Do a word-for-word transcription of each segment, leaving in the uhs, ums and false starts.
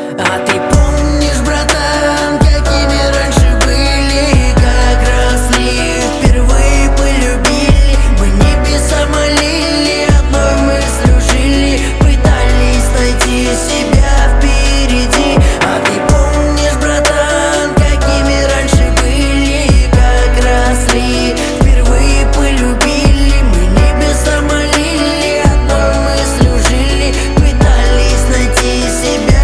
А ты помнишь, братан, какими раньше были, как росли, впервые полюбили. Мы небеса молили, одной мыслью жили, пытались найти себя впереди. А ты помнишь, братан, какими раньше были, как росли, впервые полюбили. Мы небеса молили, одной мыслью жили, пытались найти себя.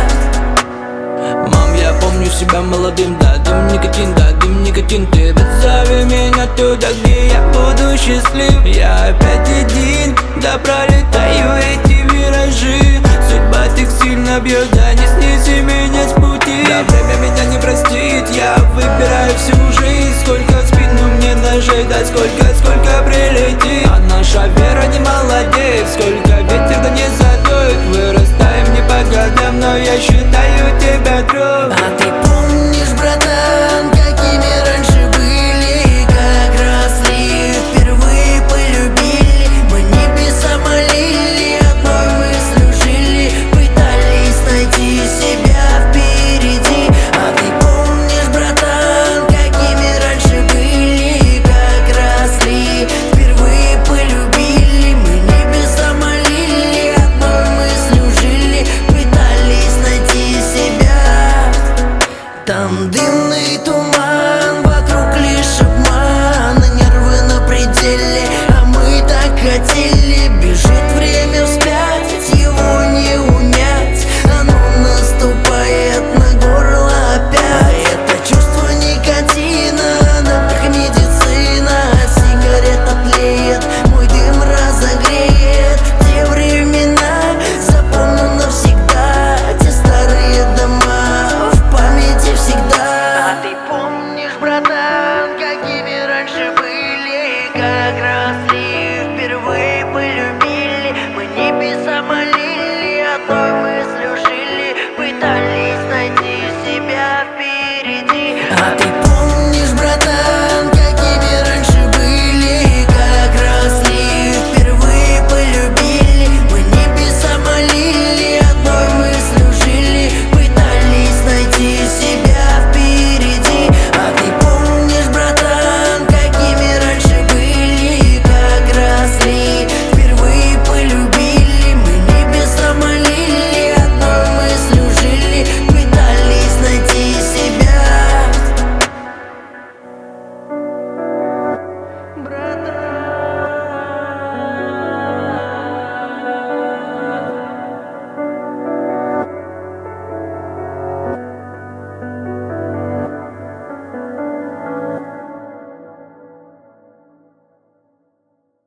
Мам, я помню себя молодым, да, дым никотин, да, дым никотин. Ты позови меня туда, где я буду счастлив. Я опять один, да, пролетаю эти виражи. Судьба так сильно бьет, да, не снеси меня с пути. Да, время меня не простит, я выбираю всю жизнь. Сколько в спину мне ножей, да, сколько, сколько прилетит. А наша вера не молодеет, сколько ветер, да не задует. Вырастаем не по годам, но я считаю тебя друг. А ты помнишь, братан, какими раньше были, как росли, впервые полюбили. Мы небеса молили, одной мыслью жили, пытались найти себя впереди. А ты помнишь, братан, какими раньше были, как росли, впервые полюбили. Мы небеса молили, одной мыслью жили, пытались найти себя. Там дымный туман, вокруг лишь обман, нервы на пределе, а мы так хотели. Бежит время вспять, его не унять, оно наступает на горло опять. А это чувство никотина, напиток медицина, сигарета тлеет, мой дым разогреет. Те времена запомню навсегда, те старые дома в памяти всегда. А ты помнишь, братан, какими раньше были, как росли, впервые полюбили. Мы небеса молили, одной мыслью жили, пытались найти себя впереди. А ты